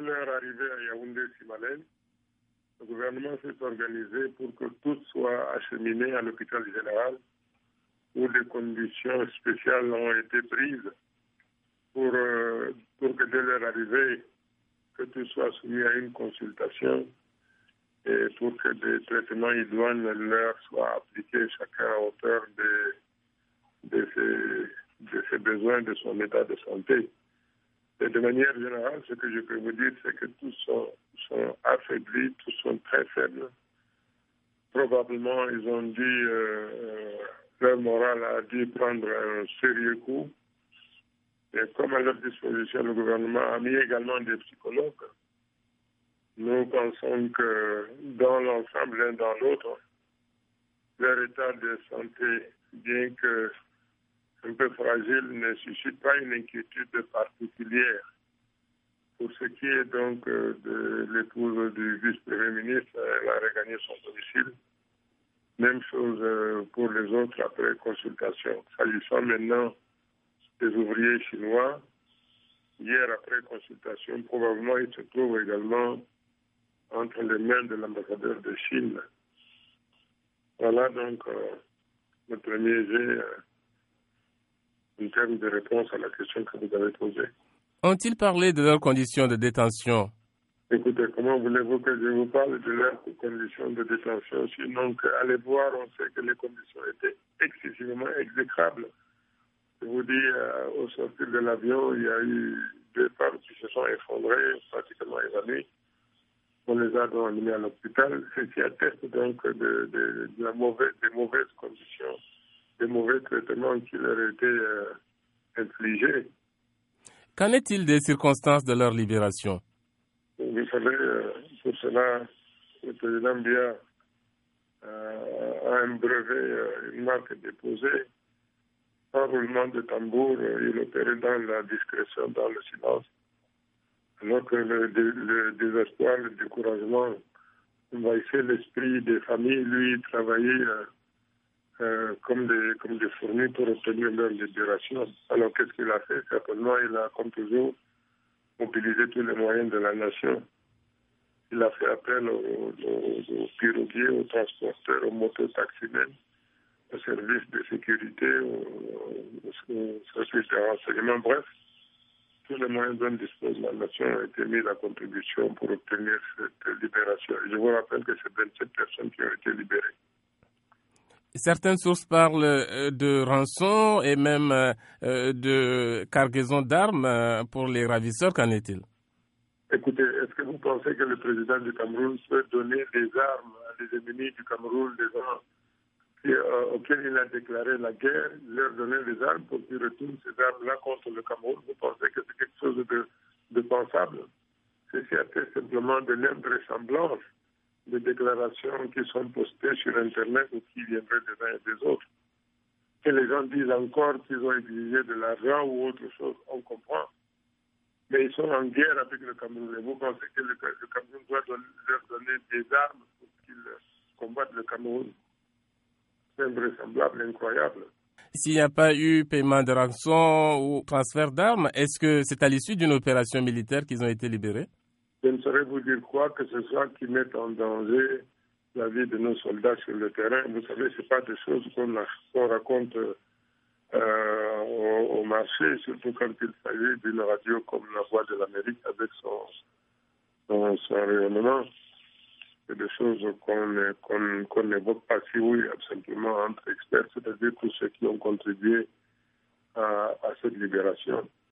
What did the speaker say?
leur arrivée à Yaoundé-Simalène, le gouvernement s'est organisé pour que tous soient acheminés à l'hôpital général où des conditions spéciales ont été prises pour que dès leur arrivée, que tout soit soumis à une consultation et pour que des traitements idoines leur soient appliqués chacun à hauteur de ses besoins, de son état de santé. Et de manière générale, ce que je peux vous dire, c'est que tous sont affaiblis, tous sont très faibles. Probablement, ils ont dû, leur morale a dû prendre un sérieux coup. Et comme à leur disposition, le gouvernement a mis également des psychologues. Nous pensons que dans l'ensemble, l'un dans l'autre, leur état de santé, bien que un peu fragile, ne suscite pas une inquiétude particulière. Pour ce qui est donc de l'épouse du vice-premier ministre, elle a regagné son domicile. Même chose pour les autres après consultation. S'agissant maintenant des ouvriers chinois, hier après consultation, probablement ils se trouvent également entre les mains de l'ambassadeur de Chine. Voilà donc le premier jet en termes de réponse à la question que vous avez posée. Ont-ils parlé de leurs conditions de détention? Écoutez, comment voulez-vous que je vous parle de leurs conditions de détention? Sinon, allez voir, on sait que les conditions étaient excessivement exécrables. Je vous dis, au sortir de l'avion, il y a eu 2 femmes qui se sont effondrées, pratiquement évanouies. On les a donc amenées à l'hôpital. Ceci atteste donc des mauvaises conditions, des mauvais traitements qui leur étaient infligés. Qu'en est-il des circonstances de leur libération? Vous savez, pour cela, le président Biya a un brevet, une marque déposée. Par roulement de tambour, il opérait dans la discrétion, dans le silence. Alors que le désespoir, le découragement envahissait l'esprit des familles, lui, il travaillait comme des fourmis pour obtenir leur libération. Alors qu'est-ce qu'il a fait? Certainement, il a, comme toujours, mobilisé tous les moyens de la nation. Il a fait appel aux piroguiers, aux transporteurs, aux mototaximens, aux services de sécurité, aux services de renseignement. Bref, tous les moyens dont dispose la nation ont été mis à contribution pour obtenir cette libération. Je vous rappelle que c'est 27 personnes qui ont été libérées. Certaines sources parlent de rançon et même de cargaison d'armes pour les ravisseurs. Qu'en est-il? Écoutez, est-ce que vous pensez que le président du Cameroun peut donner des armes à des ennemis du Cameroun, des gens auxquels il a déclaré la guerre, leur donner des armes pour qu'ils retournent ces armes-là contre le Cameroun? Vous pensez que c'est quelque chose de pensable? Ceci atteste simplement de l'invraisemblance des déclarations qui sont postées sur Internet ou qui viendraient des uns et des autres. Que les gens disent encore qu'ils ont exigé de l'argent ou autre chose, on comprend. Mais ils sont en guerre avec le Cameroun. Et vous pensez que le Cameroun doit leur donner des armes pour qu'ils combattent le Cameroun? C'est invraisemblable, incroyable. S'il n'y a pas eu paiement de rançon ou transfert d'armes, est-ce que c'est à l'issue d'une opération militaire qu'ils ont été libérés? Je ne saurais vous dire quoi que ce soit qui mette en danger la vie de nos soldats sur le terrain. Vous savez, ce n'est pas des choses qu'on raconte au marché, surtout quand il s'agit d'une radio comme la Voix de l'Amérique avec son rayonnement. C'est des choses qu'on n'évoque pas si oui, simplement entre experts, c'est-à-dire tous ceux qui ont contribué à cette libération.